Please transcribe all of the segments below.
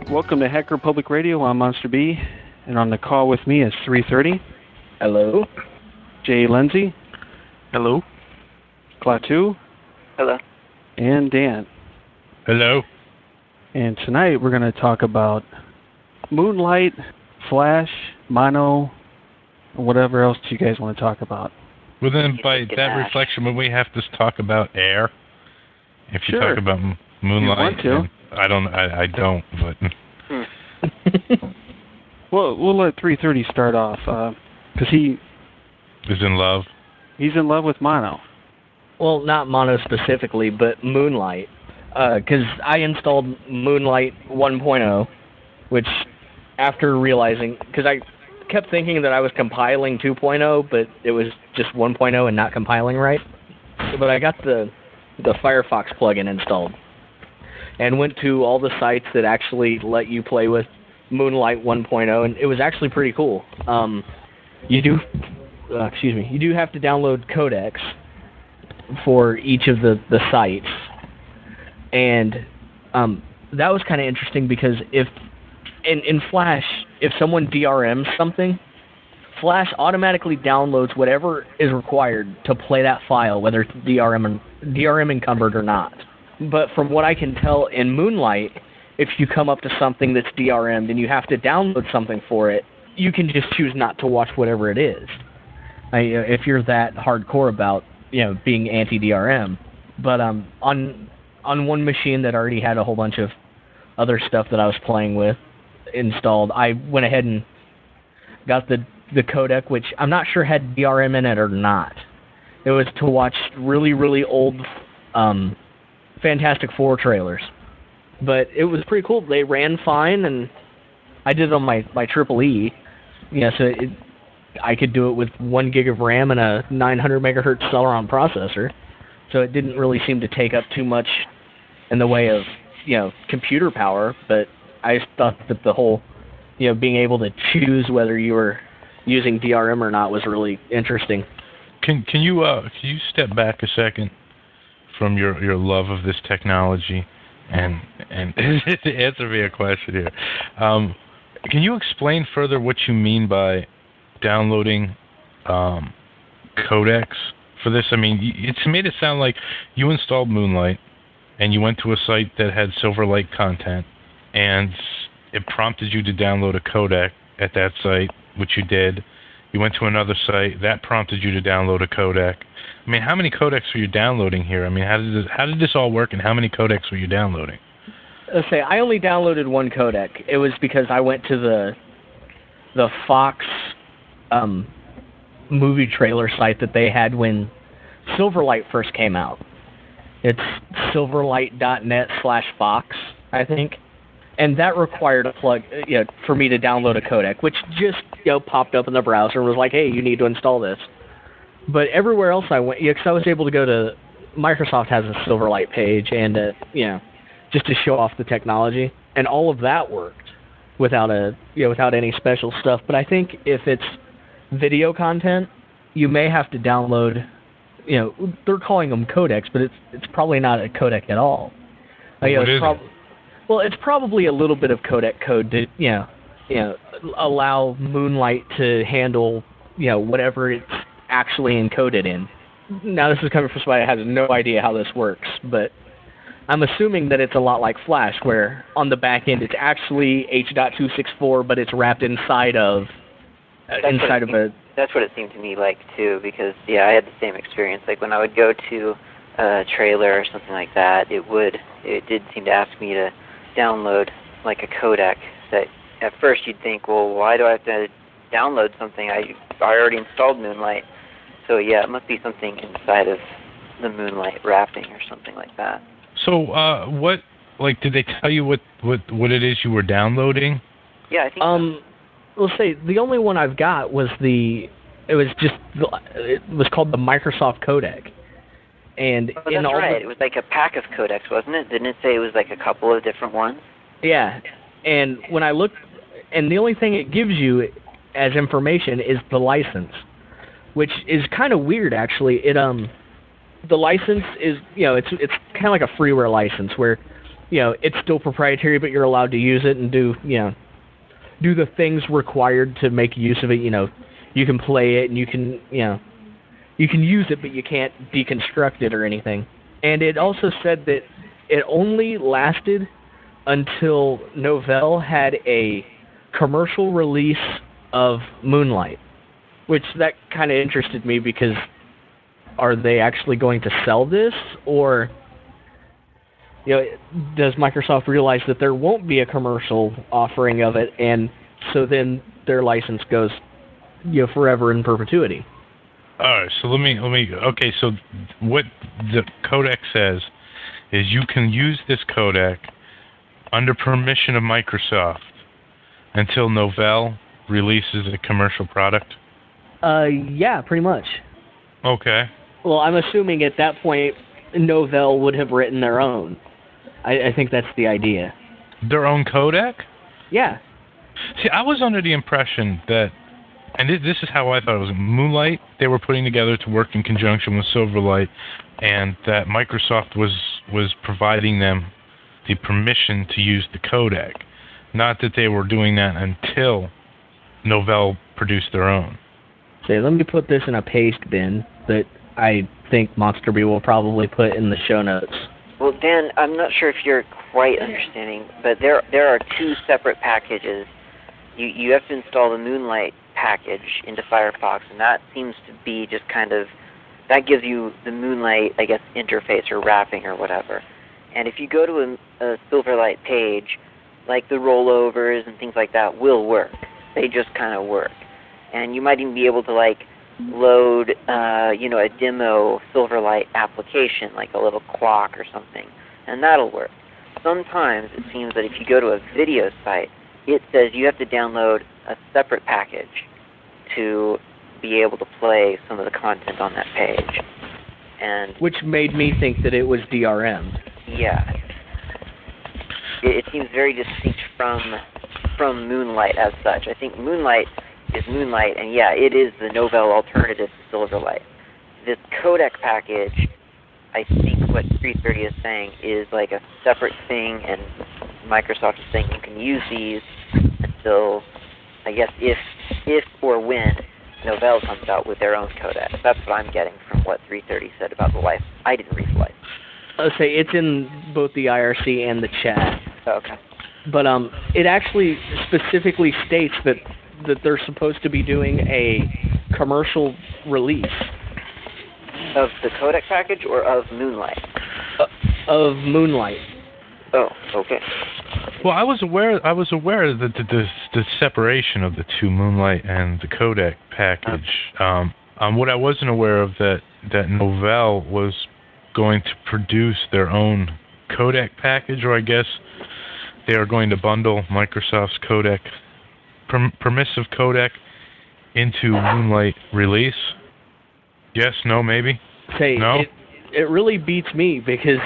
Welcome to Hacker Public Radio. I'm Monster B, and on the call with me is 330. Hello. Jay Lindsay. Hello. Klaatu. Hello. And Dan. Hello. And tonight we're going to talk about Moonlight, Flash, Mono, and whatever else you guys want to talk about. Well, then by that reflection, would we have to talk about air? If you Sure. talk about Moonlight, you want to. I don't, but Well, we'll let 330 start off because he is in love. He's in love with Mono. Well, not Mono specifically, but Moonlight. Because I installed Moonlight 1.0, which after realizing, because I kept thinking that I was compiling 2.0, but it was just 1.0 and not compiling right. But I got the Firefox plugin installed and went to all the sites that actually let you play with Moonlight 1.0, and it was actually pretty cool. You do have to download codecs for each of the sites, and that was kind of interesting because if in Flash, if someone DRMs something, Flash automatically downloads whatever is required to play that file, whether it's DRM encumbered or not. But from what I can tell in Moonlight, if you come up to something that's DRM'd and you have to download something for it, you can just choose not to watch whatever it is. If you're that hardcore about being anti-DRM. But on one machine that already had a whole bunch of other stuff that I was playing with installed, I went ahead and got the codec, which I'm not sure had DRM in it or not. It was to watch really, really old Fantastic Four trailers. But it was pretty cool. They ran fine, and I did it on my Triple E. So I could do it with 1 gig of RAM and a 900 megahertz Celeron processor. So it didn't really seem to take up too much in the way of computer power. But I just thought that the whole being able to choose whether you were using DRM or not was really interesting. Can you step back a second from your love of this technology and to answer me a question here? Can you explain further what you mean by downloading codecs for this? I mean, it's made it sound like you installed Moonlight and you went to a site that had Silverlight content, and it prompted you to download a codec at that site, which you did. You went to another site that prompted you to download a codec. I mean, how many codecs were you downloading here? I mean, how did this all work, and how many codecs were you downloading? Let's say I only downloaded one codec. It was because I went to the Fox movie trailer site that they had when Silverlight first came out. It's silverlight.net/Fox, I think. And that required a plug, for me to download a codec, which just popped up in the browser and was like, hey, you need to install this. But everywhere else I went, because I was able to go to, Microsoft has a Silverlight page and, just to show off the technology, and all of that worked without without any special stuff. But I think if it's video content, you may have to download, they're calling them codecs, but it's probably not a codec at all. What is it? Well, it's probably a little bit of codec code to, allow Moonlight to handle, whatever it's actually encoded in. Now, this is coming from somebody that has no idea how this works, but I'm assuming that it's a lot like Flash, where on the back end it's actually H.264, but it's wrapped inside of a... That's what it seemed to me like, too, because, I had the same experience. Like, when I would go to a trailer or something like that, it did seem to ask me to download like a codec that at first you'd think, well, why do I have to download something? I already installed Moonlight. So it must be something inside of the Moonlight wrapping or something like that. So did they tell you what it is you were downloading? Yeah, I think let's say the only one I've got was it was called the Microsoft codec. And that's right. It was like a pack of codecs, wasn't it? Didn't it say it was like a couple of different ones? Yeah. And when I looked, and the only thing it gives you as information is the license, which is kind of weird, actually. The license is, it's kind of like a freeware license where it's still proprietary, but you're allowed to use it and do the things required to make use of it. You can play it and you can use it, but you can't deconstruct it or anything. And it also said that it only lasted until Novell had a commercial release of Moonlight, which that kind of interested me because are they actually going to sell this, or does Microsoft realize that there won't be a commercial offering of it, and so then their license goes forever in perpetuity? All right, so let me. Okay, so what the codec says is you can use this codec under permission of Microsoft until Novell releases a commercial product. Yeah, pretty much. Okay. Well, I'm assuming at that point Novell would have written their own. I think that's the idea. Their own codec? Yeah. See, I was under the impression that, and this is how I thought it was, Moonlight, they were putting together to work in conjunction with Silverlight, and that Microsoft was providing them the permission to use the codec. Not that they were doing that until Novell produced their own. Okay, let me put this in a paste bin that I think Monsterby will probably put in the show notes. Well, Dan, I'm not sure if you're quite understanding, but there are two separate packages. You have to install the Moonlight package into Firefox, and that seems to be just that gives you the Moonlight, I guess, interface or wrapping or whatever. And if you go to a Silverlight page, like the rollovers and things like that will work. They just kind of work. And you might even be able to, load, a demo Silverlight application, like a little clock or something, and that'll work. Sometimes it seems that if you go to a video site, it says you have to download a separate package to be able to play some of the content on that page. And which made me think that it was DRM. Yeah. It seems very distinct from Moonlight as such. I think Moonlight is Moonlight, and yeah, it is the Novell alternative to Silverlight. This codec package, I think what 330 is saying is like a separate thing, and Microsoft is saying you can use these until, I guess, if or when Novell comes out with their own codec. That's what I'm getting from what 330 said about the license. I didn't read the license. I'll say it's in both the IRC and the chat. Oh, okay. But it actually specifically states that they're supposed to be doing a commercial release. Of the codec package or of Moonlight? Of Moonlight. Oh, okay. Well, I was aware of the separation of the two, Moonlight and the codec package. What I wasn't aware of that Novell was going to produce their own codec package, or I guess they are going to bundle Microsoft's codec, permissive codec, into Moonlight release. Yes, no, maybe? No? It really beats me because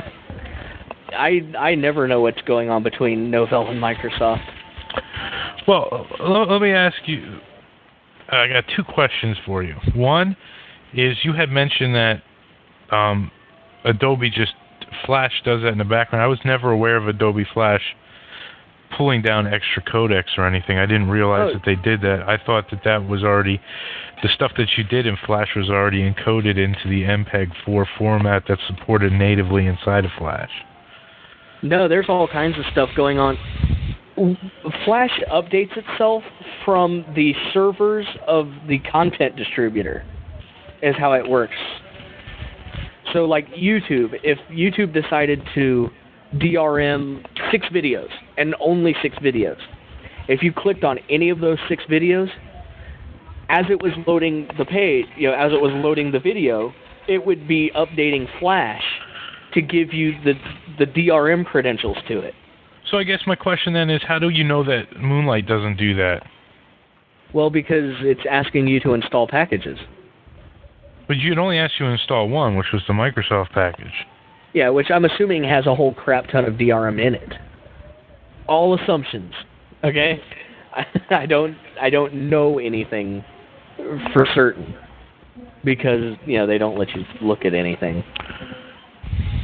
I never know what's going on between Novell and Microsoft. Well, let me ask you, I got two questions for you. One is you had mentioned that Adobe Flash does that in the background. I was never aware of Adobe Flash pulling down extra codecs or anything. I didn't realize that they did that. I thought that was already, the stuff that you did in Flash was already encoded into the MPEG-4 format that's supported natively inside of Flash. No, there's all kinds of stuff going on. Flash updates itself from the servers of the content distributor, is how it works. So like YouTube, if YouTube decided to DRM 6 videos, and only 6 videos, if you clicked on any of those 6 videos, as it was loading the page, as it was loading the video, it would be updating Flash to give you the DRM credentials to it. So I guess my question then is, how do you know that Moonlight doesn't do that? Well, because it's asking you to install packages. But you'd only ask you to install one, which was the Microsoft package. Yeah, which I'm assuming has a whole crap ton of DRM in it. All assumptions, okay? I don't know anything for certain because they don't let you look at anything.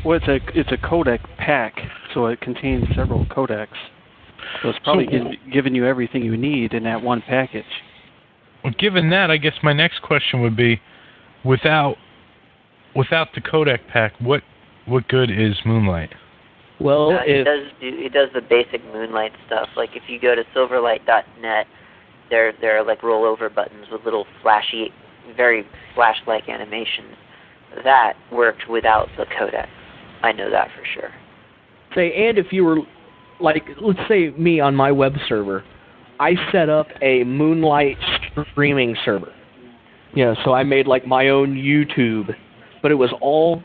Well, it's a codec pack, so it contains several codecs. So it's probably giving you everything you need in that one package. Well, given that, I guess my next question would be, without the codec pack, what good is Moonlight? Well, it does the basic Moonlight stuff. Like if you go to silverlight.net, there are like rollover buttons with little flashy, very flash-like animations. That worked without the codec. I know that for sure. and if you were, like, let's say me on my web server, I set up a Moonlight streaming server. So I made like my own YouTube, but it was all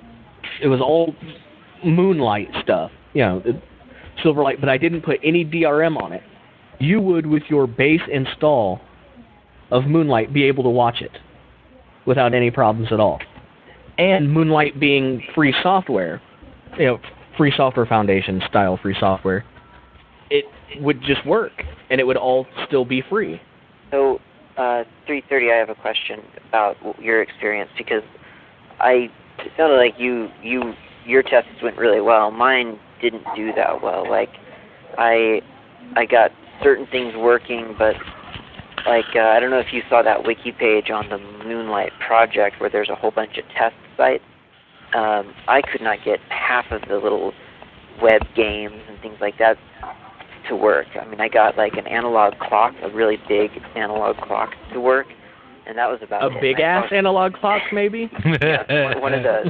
Moonlight stuff. Silverlight, but I didn't put any DRM on it. You would, with your base install of Moonlight, be able to watch it without any problems at all. And Moonlight being free software, Free Software Foundation style free software, it would just work, and it would all still be free. So, 330, I have a question about your experience, because it sounded like your tests went really well. Mine didn't do that well. Like, I got certain things working, but like I don't know if you saw that wiki page on the Moonlight project where there's a whole bunch of test sites. I could not get half of the little web games and things like that to work. I mean, I got like an analog clock, a really big analog clock to work, and that was about a big-ass analog clock, maybe? Yeah, one of those.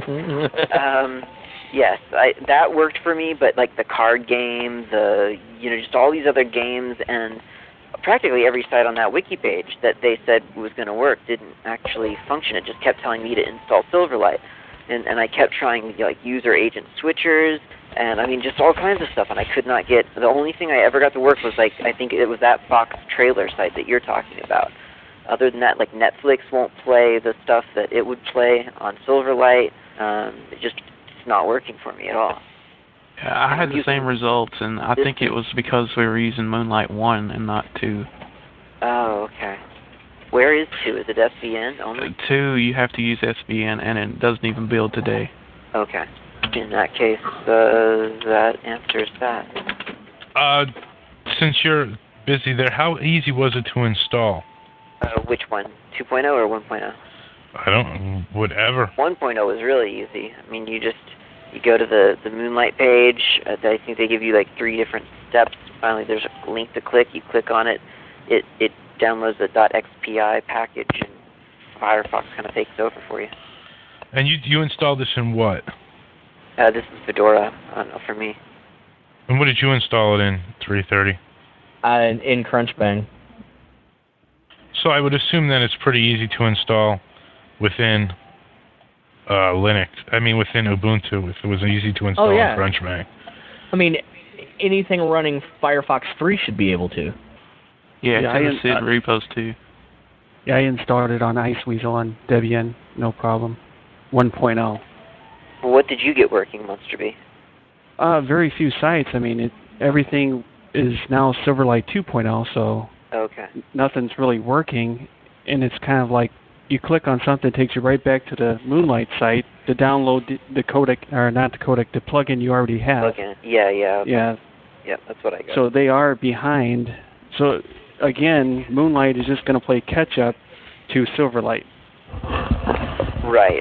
Yes, that worked for me, but like the card game, just all these other games, and practically every site on that wiki page that they said was going to work didn't actually function. It just kept telling me to install Silverlight, and I kept trying like user agent switchers, and I mean just all kinds of stuff, and I could not get. The only thing I ever got to work was like I think it was that Fox trailer site that you're talking about. Other than that, like Netflix won't play the stuff that it would play on Silverlight. It's not working for me at all. Yeah, I had the same results, and I think it was because we were using Moonlight 1 and not 2. Oh, okay. Where is 2? Is it SVN only? 2, you have to use SVN, and it doesn't even build today. Okay. In that case, that answers that. Since you're busy there, how easy was it to install? Which one? 2.0 or 1.0? I don't, whatever. 1.0 was really easy. I mean, you go to the Moonlight page. I think they give you like 3 different steps. Finally, there's a link to click. You click on it. It downloads the .xpi package, and Firefox kind of takes over for you. And you installed this in what? This is Fedora for me. And what did you install it in, 330? In Crunchbang. So I would assume then it's pretty easy to install within Linux. I mean, within Ubuntu, if it was easy to install in Crunchbang. I mean, anything running Firefox 3 should be able to. Yeah, it's in the SID repos too. Yeah, I installed it on Iceweasel on Debian, no problem. 1.0. What did you get working, Monster B? Very few sites. I mean, everything is now Silverlight 2.0, so nothing's really working. And it's kind of like you click on something, it takes you right back to the Moonlight site to download the codec, or not the codec, the plugin you already have. Plugin, yeah. Okay. Yeah. Yeah, that's what I got. So they are behind. So again, Moonlight is just going to play catch up to Silverlight. Right.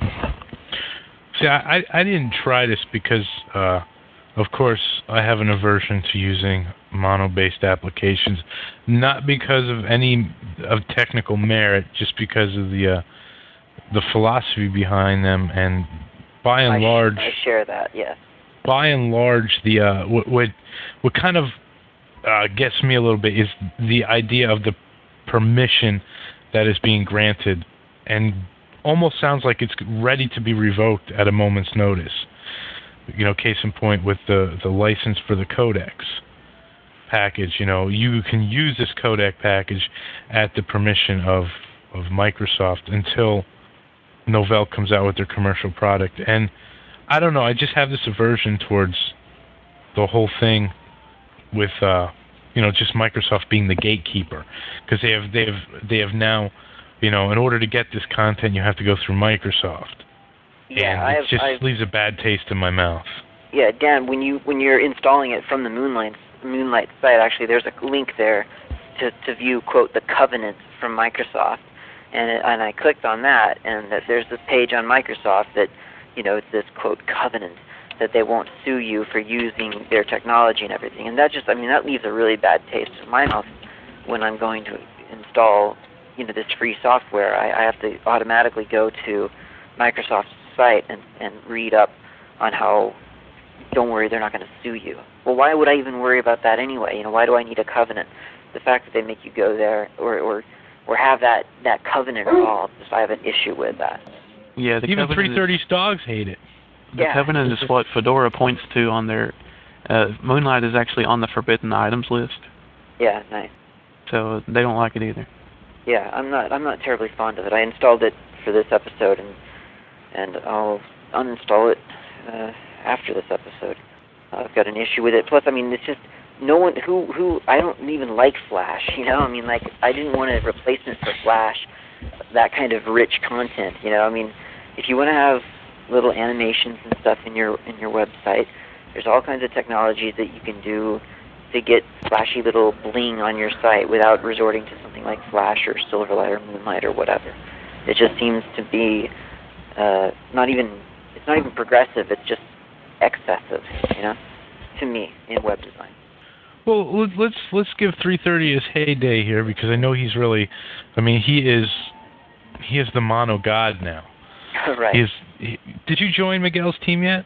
See, I didn't try this because, of course, I have an aversion to using mono-based applications, not because of any of technical merit, just because of the philosophy behind them, and by and large, I share that. Yes. By and large, the what kind of gets me a little bit is the idea of the permission that is being granted, and almost sounds like it's ready to be revoked at a moment's notice. Case in point with the license for the codecs package. You can use this codec package at the permission of Microsoft until Novell comes out with their commercial product. And I don't know, I just have this aversion towards the whole thing with just Microsoft being the gatekeeper, because they have now, in order to get this content, you have to go through Microsoft. and it leaves a bad taste in my mouth. Yeah, Dan, when you're installing it from the Moonlight site, actually, there's a link there to view, quote, the covenant from Microsoft, and I clicked on that, and that there's this page on Microsoft that, it's this, quote, covenant, that they won't sue you for using their technology and everything, and that leaves a really bad taste in my mouth when I'm going to install, this free software. I have to automatically go to Microsoft's site and read up on how, don't worry, they're not going to sue you. Well, why would I even worry about that anyway? Why do I need a covenant? The fact that they make you go there or have that covenant involved, I have an issue with that. Yeah, even 330's dogs hate it. The covenant is what Fedora points to on their... Moonlight is actually on the forbidden items list. Yeah, nice. So they don't like it either. Yeah, I'm not terribly fond of it. I installed it for this episode, and I'll uninstall it after this episode. I've got an issue with it. Plus, it's just no one who I don't even like Flash. I didn't want a replacement for Flash, that kind of rich content. If you want to have little animations and stuff in your website, there's all kinds of technologies that you can do to get flashy little bling on your site without resorting to something like Flash or Silverlight or Moonlight or whatever. It just seems to be not even progressive. It's just excessive, to me in web design. Well, let's give 330 his heyday here, because I know he's really, he is the mono god now. Right. Did you join Miguel's team yet?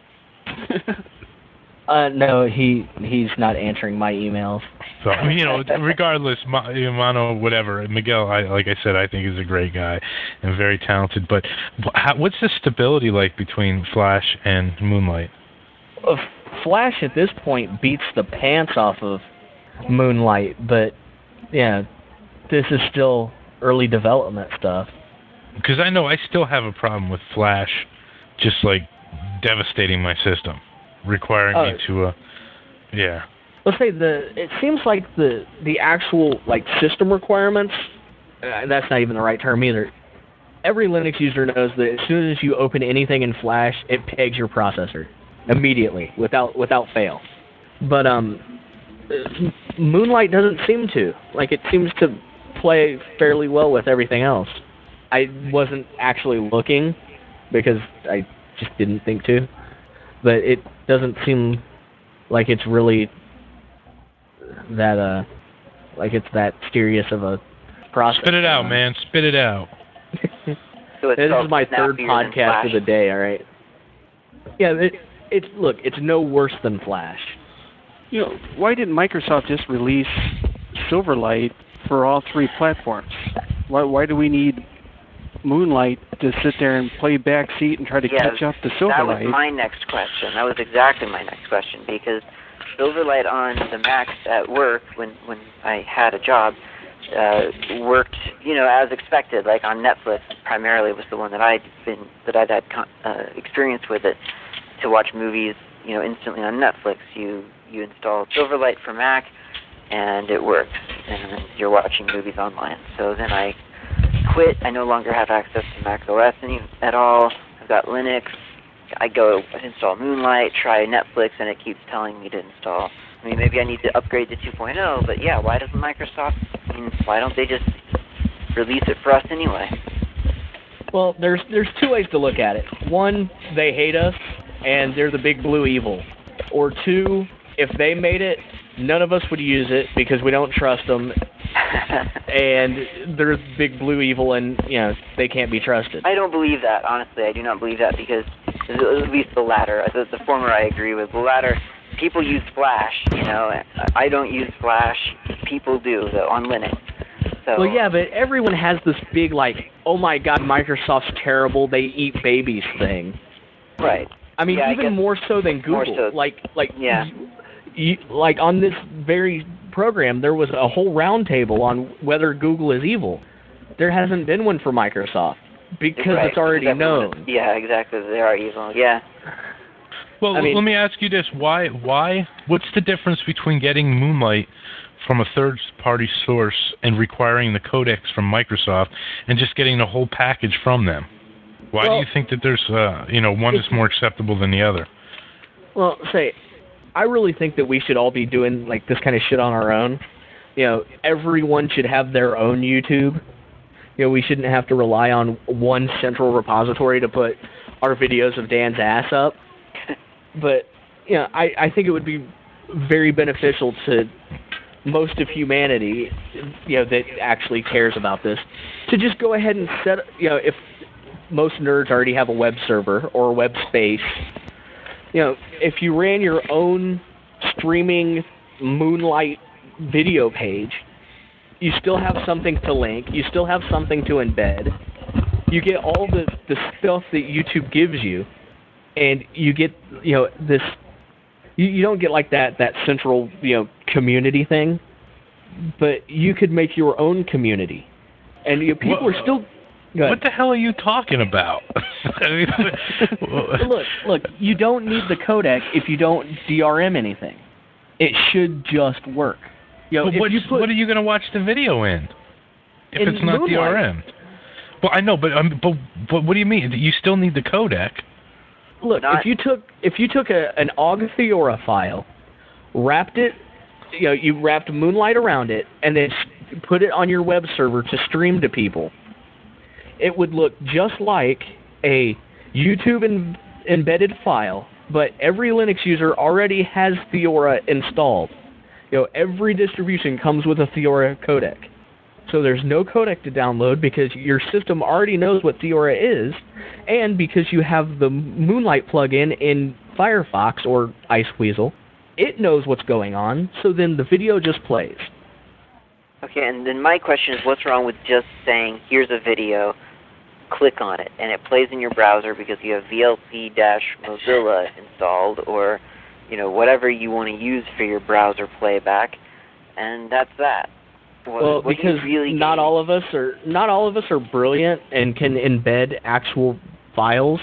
No, he's not answering my emails. So, regardless, mono, whatever, Miguel, like I said, I think is a great guy and very talented. But what's the stability like between Flash and Moonlight? Flash at this point beats the pants off of Moonlight, but yeah, this is still early development stuff. Because I know I still have a problem with Flash just devastating my system, requiring me to Let's say it seems like the actual system requirements, that's not even the right term either. Every Linux user knows that as soon as you open anything in Flash, it pegs your processor immediately, without fail. But Moonlight doesn't seem to. It seems to play fairly well with everything else. I wasn't actually looking because I just didn't think to, but it doesn't seem like it's really that it's that serious of a process. Spit it out, man. Spit it out. So this is my third podcast of the day. All right. Yeah, it's no worse than Flash. Why didn't Microsoft just release Silverlight for all three platforms? Why do we need Moonlight to sit there and play backseat and try to catch up to Silverlight? That was my next question. That was exactly my next question, because Silverlight on the Macs at work, when I had a job, worked, as expected. Like on Netflix, primarily was the one that I'd had experience with it, to watch movies, instantly on Netflix. You install Silverlight for Mac, and it works, and you're watching movies online. So then I quit. I no longer have access to Mac OS at all. I've got Linux. I go install Moonlight, try Netflix, and it keeps telling me to install. Maybe I need to upgrade to 2.0, but yeah, why doesn't Microsoft, why don't they just release it for us anyway? Well, there's two ways to look at it. One, they hate us, and they're the big blue evil. Or two, if they made it, none of us would use it because we don't trust them, and they're big blue evil, and they can't be trusted. I don't believe that, honestly. I do not believe that, because at least the latter. The former I agree with. The latter, people use Flash. I don't use Flash. People do, though, on Linux. So. Well, yeah, but everyone has this big oh my God, Microsoft's terrible. They eat babies thing. Right. Even more so than Google. More so. Yeah. On this very program, there was a whole roundtable on whether Google is evil. There hasn't been one for Microsoft because it's already known. Yeah, exactly. They are evil. Yeah. Well, let me ask you this: Why? What's the difference between getting Moonlight from a third-party source and requiring the codecs from Microsoft, and just getting the whole package from them? Why do you think that there's, one is more acceptable than the other? Well, I really think that we should all be doing like this kind of shit on our own. Everyone should have their own YouTube. We shouldn't have to rely on one central repository to put our videos of Dan's ass up. But, I think it would be very beneficial to most of humanity, that actually cares about this, to just go ahead and set, if most nerds already have a web server or a web space, if you ran your own streaming Moonlight video page, you still have something to link, you still have something to embed, you get all the stuff that YouTube gives you, and you get, this, you don't get like that central, community thing, but you could make your own community. And people are still... What the hell are you talking about? Look, you don't need the codec if you don't DRM anything. It should just work. What are you going to watch the video in if it's not DRM? Well, I know, but what do you mean? You still need the codec. Look, if you took an OGG Theora file, wrapped it, you wrapped Moonlight around it, and then put it on your web server to stream to people, it would look just like a YouTube embedded file, but every Linux user already has Theora installed. Every distribution comes with a Theora codec. So there's no codec to download because your system already knows what Theora is, and because you have the Moonlight plugin in Firefox or Iceweasel, it knows what's going on, so then the video just plays. Okay, and then my question is, what's wrong with just saying, here's a video, click on it, and it plays in your browser because you have VLC-Mozilla installed, or whatever you want to use for your browser playback, and that's that. Because not all of us are brilliant and can embed actual files.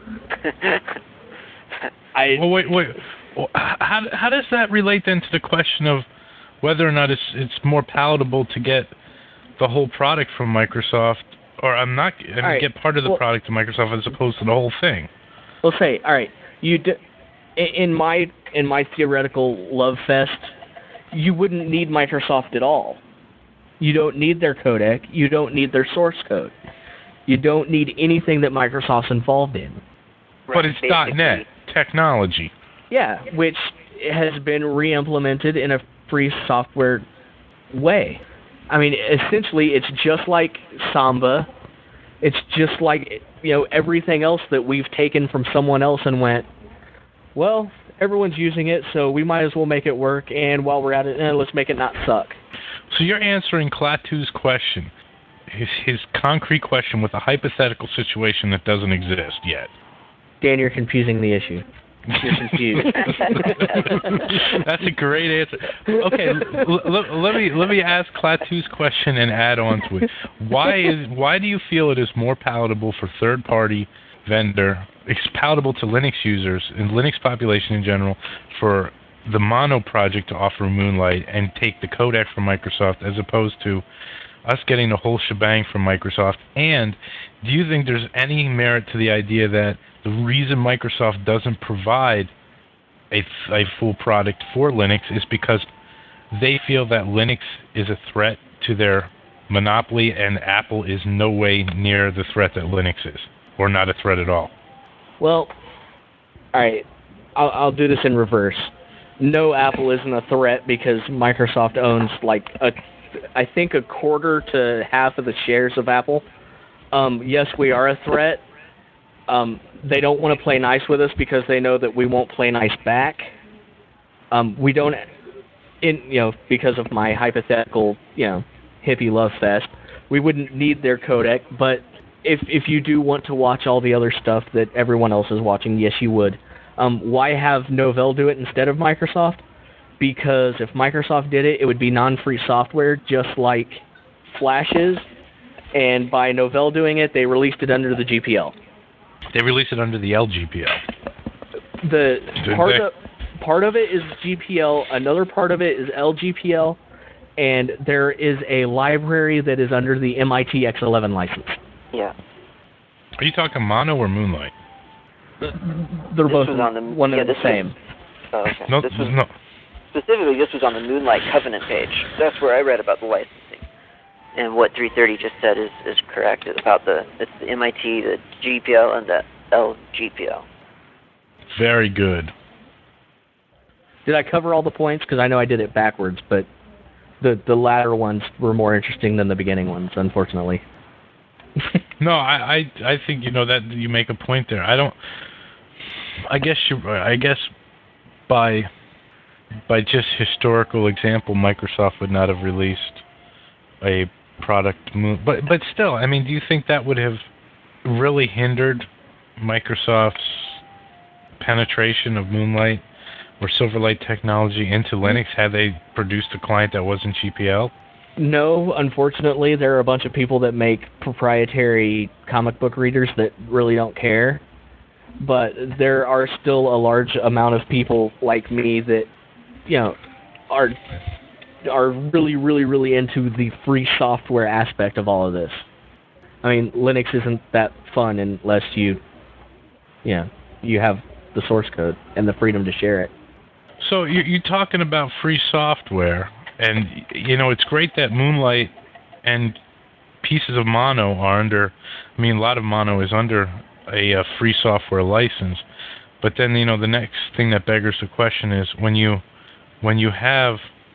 Wait. How does that relate then to the question of whether or not it's more palatable to get the whole product from Microsoft, or get part of the product to Microsoft as opposed to the whole thing? Well, all right, in my theoretical love fest, you wouldn't need Microsoft at all. You don't need their codec. You don't need their source code. You don't need anything that Microsoft's involved in. But it's .NET technology. Yeah, which has been re-implemented in a free software way. I mean, essentially, it's just like Samba. It's just like, everything else that we've taken from someone else and went, well, everyone's using it, so we might as well make it work, and while we're at it, let's make it not suck. So you're answering Klaatu's question, his concrete question, with a hypothetical situation that doesn't exist yet. Dan, you're confusing the issue. You're confused. That's a great answer. Okay, let me ask Klaatu's question and add on to it. Why do you feel it is more palatable for third-party vendor, it's palatable to Linux users and Linux population in general, for the Mono project to offer Moonlight and take the codec from Microsoft, as opposed to us getting the whole shebang from Microsoft? And do you think there's any merit to the idea that the reason Microsoft doesn't provide a full product for Linux is because they feel that Linux is a threat to their monopoly, and Apple is no way near the threat that Linux is, or not a threat at all? Well, all right, I'll do this in reverse. No, Apple isn't a threat because Microsoft owns I think a quarter to half of the shares of Apple. Yes, we are a threat. They don't want to play nice with us because they know that we won't play nice back. We don't, because of my hypothetical, hippie love fest, we wouldn't need their codec. But if you do want to watch all the other stuff that everyone else is watching, yes, you would. Why have Novell do it instead of Microsoft? Because if Microsoft did it, it would be non-free software, just like Flash is. And by Novell doing it, they released it under the GPL. They released it under the LGPL. Part of it is GPL, another part of it is LGPL, and there is a library that is under the MIT X11 license. Yeah. Are you talking Mono or Moonlight? They're both one and the same. Oh, okay. No. Specifically, this was on the Moonlight Covenant page. That's where I read about the licensing. And what 330 just said is correct about it's the MIT, the GPL, and the LGPL. Very good. Did I cover all the points? Because I know I did it backwards, but the latter ones were more interesting than the beginning ones, unfortunately. No, I think that you make a point there. I guess by just historical example, Microsoft would not have released a product, but still, I mean, do you think that would have really hindered Microsoft's penetration of Moonlight or Silverlight technology into Linux had they produced a client that wasn't GPL? No, unfortunately, there are a bunch of people that make proprietary comic book readers that really don't care. But there are still a large amount of people like me that, are really, really, really into the free software aspect of all of this. I mean, Linux isn't that fun unless you have the source code and the freedom to share it. So you're talking about free software, and it's great that Moonlight and pieces of Mono are under. I mean, a lot of Mono is under a free software license, but then the next thing that beggars the question is when you have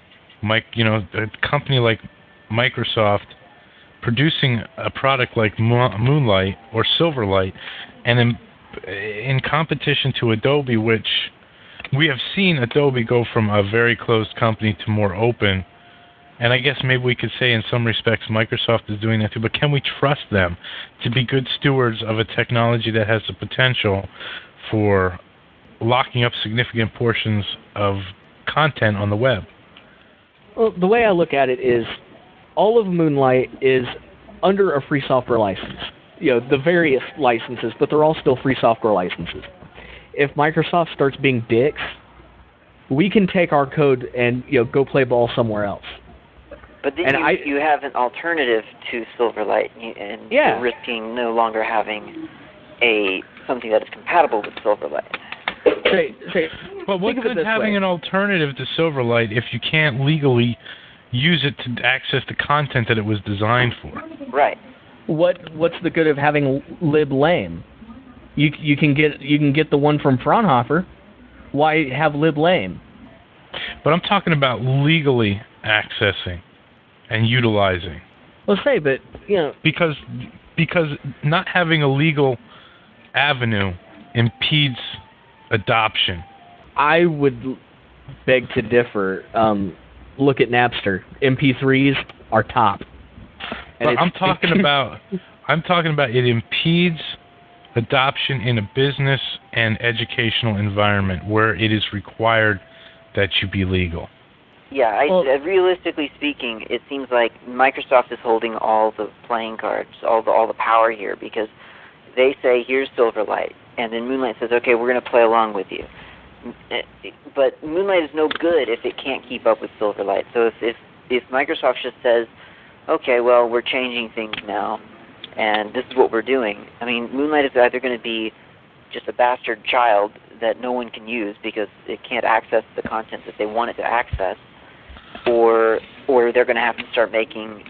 a company like Microsoft producing a product like Moonlight or Silverlight, and in competition to Adobe, which we have seen Adobe go from a very closed company to more open, and I guess maybe we could say in some respects Microsoft is doing that too, but can we trust them to be good stewards of a technology that has the potential for locking up significant portions of content on the web? Well, the way I look at it is all of Moonlight is under a free software license. The various licenses, but they're all still free software licenses. If Microsoft starts being dicks, we can take our code and go play ball somewhere else. But then you have an alternative to Silverlight, and you're risking no longer having something that is compatible with Silverlight. But what good having an alternative to Silverlight if you can't legally use it to access the content that it was designed for? Right. What's the good of having liblame? You can get the one from Fraunhofer. Why have liblame? But I'm talking about legally accessing and utilizing. Well, because not having a legal avenue impedes adoption. I would beg to differ. Look at Napster. MP3s are top. But I'm talking about it impedes adoption in a business and educational environment where it is required that you be legal. Yeah, realistically speaking, it seems like Microsoft is holding all the playing cards, all the power here, because they say, here's Silverlight, and then Moonlight says, okay, we're going to play along with you. But Moonlight is no good if it can't keep up with Silverlight. So if Microsoft just says, okay, well, we're changing things now, and this is what we're doing, I mean, Moonlight is either going to be just a bastard child that no one can use because it can't access the content that they want it to access, or they're going to have to start making,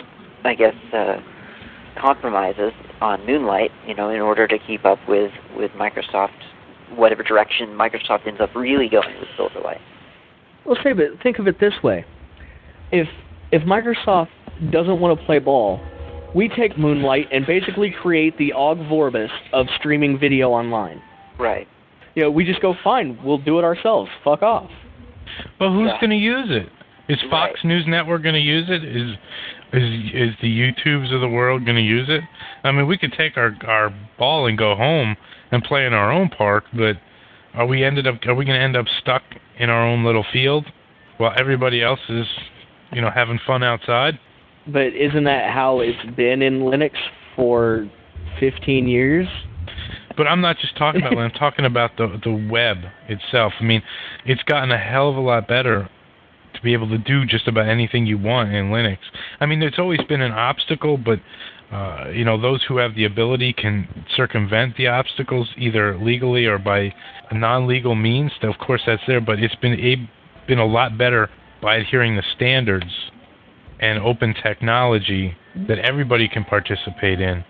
compromises on Moonlight, in order to keep up with Microsoft, whatever direction Microsoft ends up really going with Silverlight. Well, but think of it this way: if Microsoft doesn't want to play ball, we take Moonlight and basically create the Og Vorbis of streaming video online. Right. We just go, fine, we'll do it ourselves. Fuck off. But who's going to use it? Is Fox News Network going to use it? Is the YouTubes of the world going to use it? I mean, we could take our ball and go home and play in our own park, but are we going to end up stuck in our own little field while everybody else is, having fun outside? But isn't that how it's been in Linux for 15 years? But I'm not just talking about Linux. I'm talking about the web itself. I mean, it's gotten a hell of a lot better to be able to do just about anything you want in Linux. I mean, there's always been an obstacle, but those who have the ability can circumvent the obstacles either legally or by a non-legal means. Of course, that's there, but it's been a lot better by adhering to standards and open technology that everybody can participate in,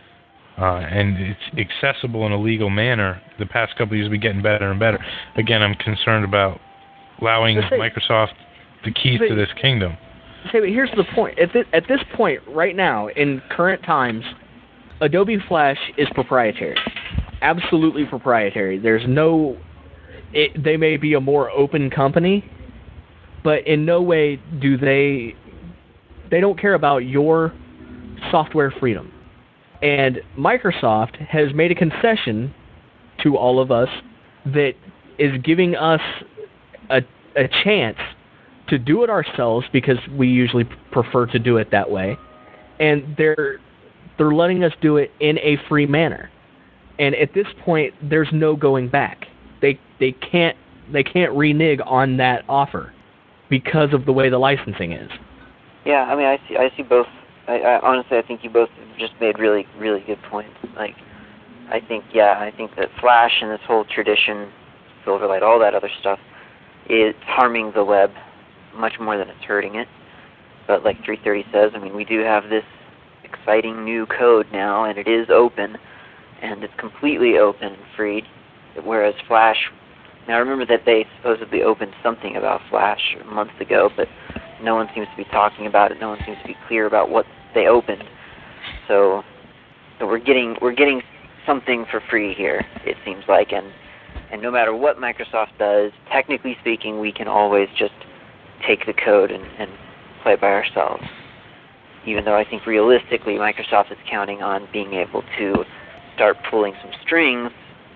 and it's accessible in a legal manner. The past couple of years, we've been getting better and better. Again, I'm concerned about allowing Microsoft the keys to this kingdom. But here's the point. At this point, right now, in current times, Adobe Flash is proprietary. Absolutely proprietary. There's no... they may be a more open company, but in no way do they don't care about your software freedom. And Microsoft has made a concession to all of us that is giving us a chance to do it ourselves, because we usually prefer to do it that way, and they're letting us do it in a free manner. And at this point, there's no going back. They can't renege on that offer because of the way the licensing is. Yeah, I mean, I see both. I honestly, I think you both just made really, really good points. Like, I think that Flash and this whole tradition, Silverlight, all that other stuff, is harming the web much more than it's hurting it. But like 330 says, I mean, we do have this exciting new code now, and it is open, and it's completely open and free, whereas Flash, now I remember that they supposedly opened something about Flash months ago, but no one seems to be talking about it. No one seems to be clear about what they opened. So we're getting something for free here, it seems like, and no matter what Microsoft does, technically speaking, we can always just take the code and play by ourselves. Even though I think realistically Microsoft is counting on being able to start pulling some strings,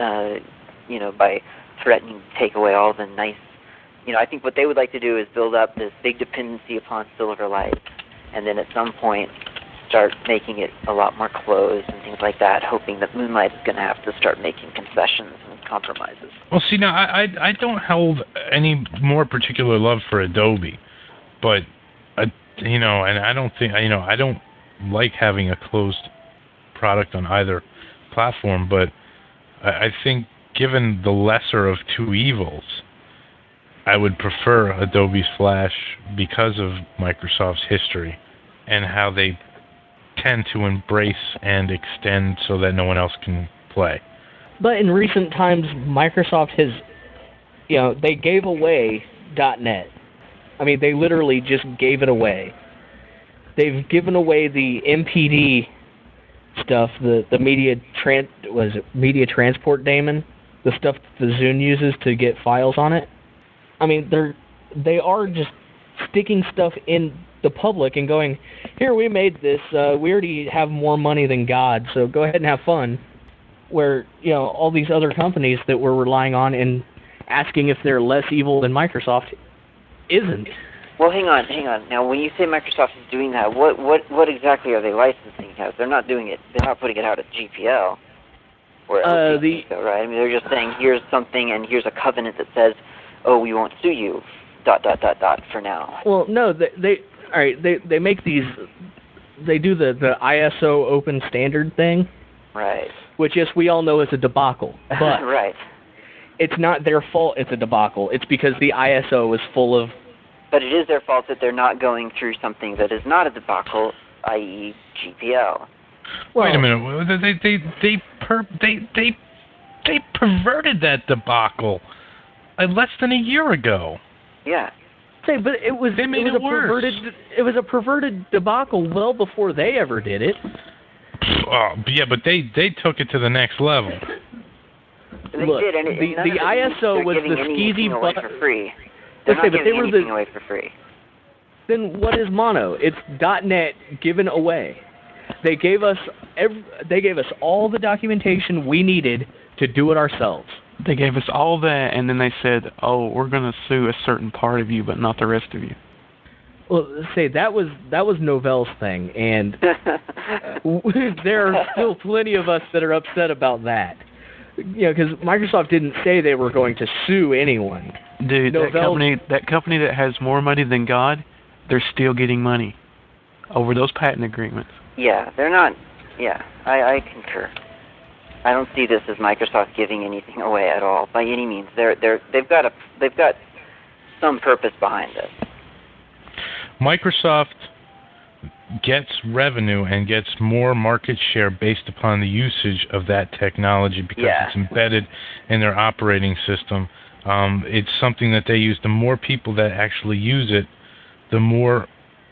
by threatening to take away all the nice, I think what they would like to do is build up this big dependency upon Silverlight, and then at some point start making it a lot more closed and things like that, hoping that Moonlight is going to have to start making concessions and compromises. Well, see, now, I don't hold any more particular love for Adobe, but, and I don't think, I don't like having a closed product on either platform, but I think given the lesser of two evils, I would prefer Adobe Flash because of Microsoft's history and how they tend to embrace and extend so that no one else can play. But in recent times, Microsoft has, they gave away .NET. I mean, they literally just gave it away. They've given away the MPD stuff, the media transport daemon, the stuff that the Zune uses to get files on it. I mean, they are just sticking stuff in the public and going, here, we made this, we already have more money than God, so go ahead and have fun. Where, all these other companies that we're relying on and asking if they're less evil than Microsoft isn't. Well, hang on. Now, when you say Microsoft is doing that, what exactly are they licensing? Because they're not doing it, they're not putting it out at GPL or LTC, right? I mean, they're just saying, here's something and here's a covenant that says, oh, we won't sue you, ... for now. Well, no, they make these, they do the ISO open standard thing. Right. Which, yes, we all know is a debacle. But right. It's not their fault it's a debacle. It's because the ISO is full of... But it is their fault that they're not going through something that is not a debacle, i.e. GPL. Well, wait a minute. They perverted that debacle less than a year ago. Yeah. But it was a perverted debacle well before they ever did it. Yeah, but they took it to the next level. They Look, did, and the ISO was the skeezy away for free. They're not giving anything away for free. Then what is Mono? It's .NET given away. They gave us all the documentation we needed to do it ourselves. They gave us all that, and then they said, "Oh, we're going to sue a certain part of you, but not the rest of you." Well, that was Novell's thing, and there are still plenty of us that are upset about that. Because Microsoft didn't say they were going to sue anyone. Dude, that company that has more money than God, they're still getting money over those patent agreements. Yeah, they're not. Yeah, I concur. I don't see this as Microsoft giving anything away at all by any means. They've got some purpose behind this. Microsoft gets revenue and gets more market share based upon the usage of that technology because it's embedded in their operating system. It's something that they use. The more people that actually use it, the more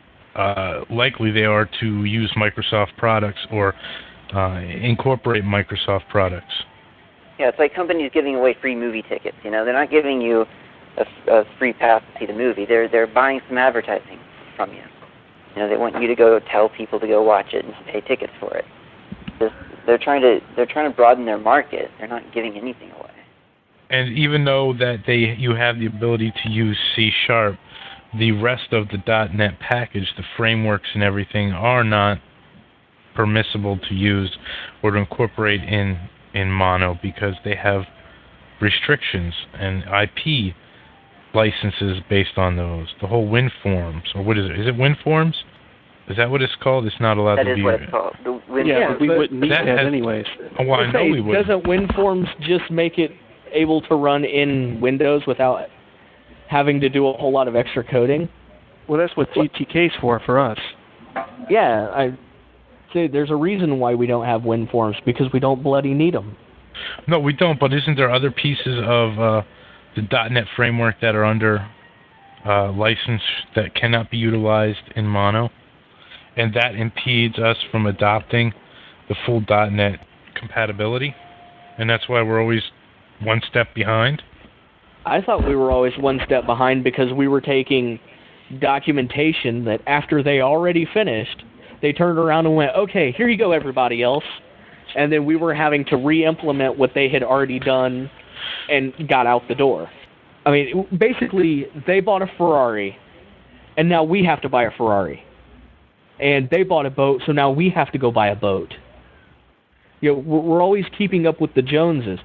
likely they are to use Microsoft products or incorporate Microsoft products. Yeah, it's like companies giving away free movie tickets. You know, they're not giving you a free pass to see the movie. They're buying some advertising from you. You know, they want you to go tell people to go watch it and pay tickets for it. They're trying to broaden their market. They're not giving anything away. And even though that you have the ability to use C#, the rest of the .NET package, the frameworks and everything, are not permissible to use or to incorporate in Mono because they have restrictions and IP licenses based on those. The whole WinForms, or what is it? Is it WinForms? Is that what it's called? It's not allowed to be. That is what it's called. But we wouldn't need that anyways. Oh, well, I know we would. Doesn't WinForms just make it able to run in Windows without having to do a whole lot of extra coding? Well, that's what GTK's for us. Yeah, I say there's a reason why we don't have WinForms, because we don't bloody need them. No, we don't, but isn't there other pieces of the .NET framework that are under license that cannot be utilized in Mono? And that impedes us from adopting the full .NET compatibility? And that's why we're always one step behind? I thought we were always one step behind because we were taking documentation that after they already finished, they turned around and went, okay, here you go, everybody else. And then we were having to re-implement what they had already done and got out the door. I mean, basically, they bought a Ferrari, and now we have to buy a Ferrari. And they bought a boat, so now we have to go buy a boat. You know, we're always keeping up with the Joneses.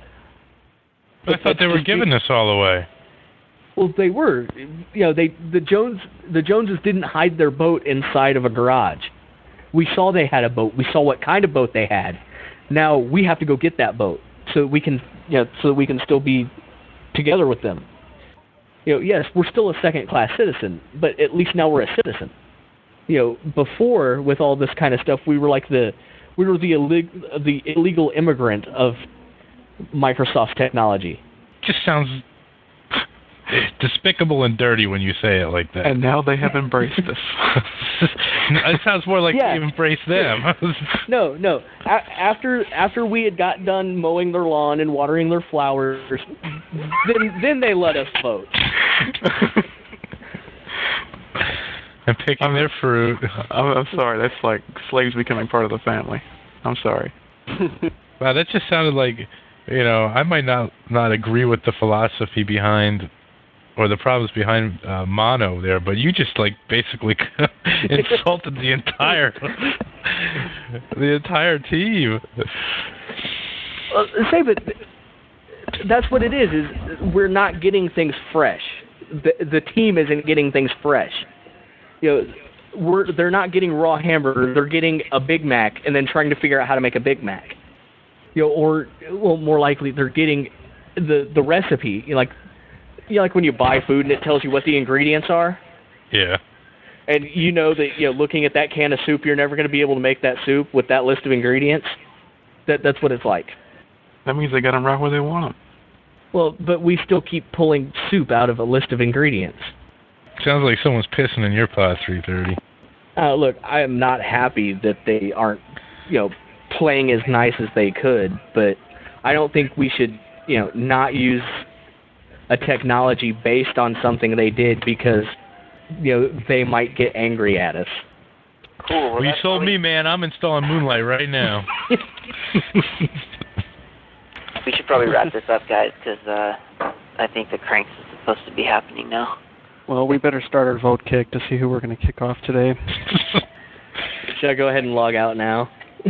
I thought they were giving this all away. Well, they were. You know, the Joneses didn't hide their boat inside of a garage. We saw they had a boat. We saw what kind of boat they had. Now we have to go get that boat so we can, so that we can still be together with them. You know, yes, we're still a second-class citizen, but at least now we're a citizen. You know, before with all this kind of stuff, we were like the illegal immigrant of Microsoft technology. Just sounds despicable and dirty when you say it like that. And now they have embraced us. It sounds more like we embrace them. No. After we had got done mowing their lawn and watering their flowers, then they let us vote. And picking their fruit. I'm sorry. That's like slaves becoming part of the family. I'm sorry. Wow, that just sounded like, I might not agree with the philosophy behind or the problems behind Mono there, but you just basically insulted the entire team. Well, but that's what it is we're not getting things fresh. The team isn't getting things fresh. They're not getting raw hamburgers. They're getting a Big Mac and then trying to figure out how to make a Big Mac. Or more likely they're getting the recipe. Like when you buy food and it tells you what the ingredients are. Yeah. And you know that looking at that can of soup, you're never going to be able to make that soup with that list of ingredients. That's what it's like. That means they got them right where they want them. Well, but we still keep pulling soup out of a list of ingredients. Sounds like someone's pissing in your pot, 330. Look, I am not happy that they aren't, playing as nice as they could, but I don't think we should, not use a technology based on something they did because, they might get angry at us. Cool. Well, you sold me, man. I'm installing Moonlight right now. We should probably wrap this up, guys, because I think the cranks is supposed to be happening now. Well, we better start our vote kick to see who we're going to kick off today. Should I go ahead and log out now?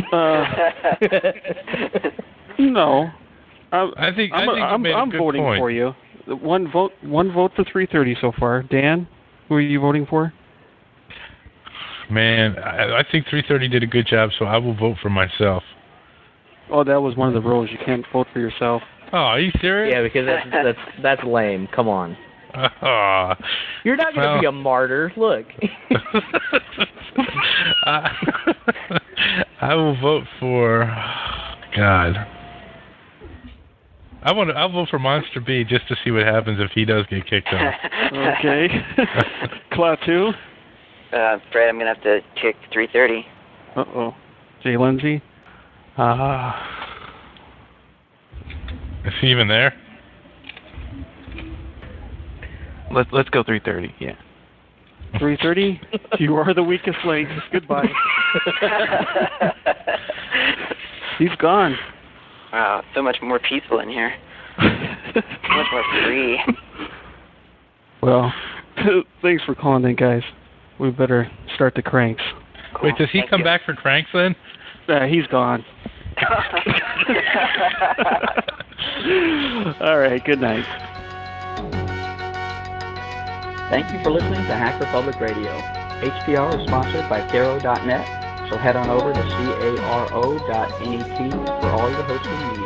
No. I think I'm voting for you. One vote for 330 so far. Dan, who are you voting for? Man, I think 330 did a good job, so I will vote for myself. Oh, that was one of the rules. You can't vote for yourself. Oh, are you serious? Yeah, because that's lame. Come on. You're not going to be a martyr. Look. I will vote for... God. I'll vote for Monster B just to see what happens if he does get kicked off. Okay. Klaatu? Fred, I'm going to have to kick 330. Uh-oh. Jay Lindsay? Is he even there? Let's go 330. Yeah. 330? You are the weakest link. Goodbye. He's gone. Wow, so much more peaceful in here. So much more free. Well, thanks for calling in, guys. We better start the cranks. Cool. Wait, does he come back for cranks then? He's gone. All right, good night. Thank you for listening to Hacker Public Radio. HPR is sponsored by Caro.net, so head on over to caro.net for all your hosting needs.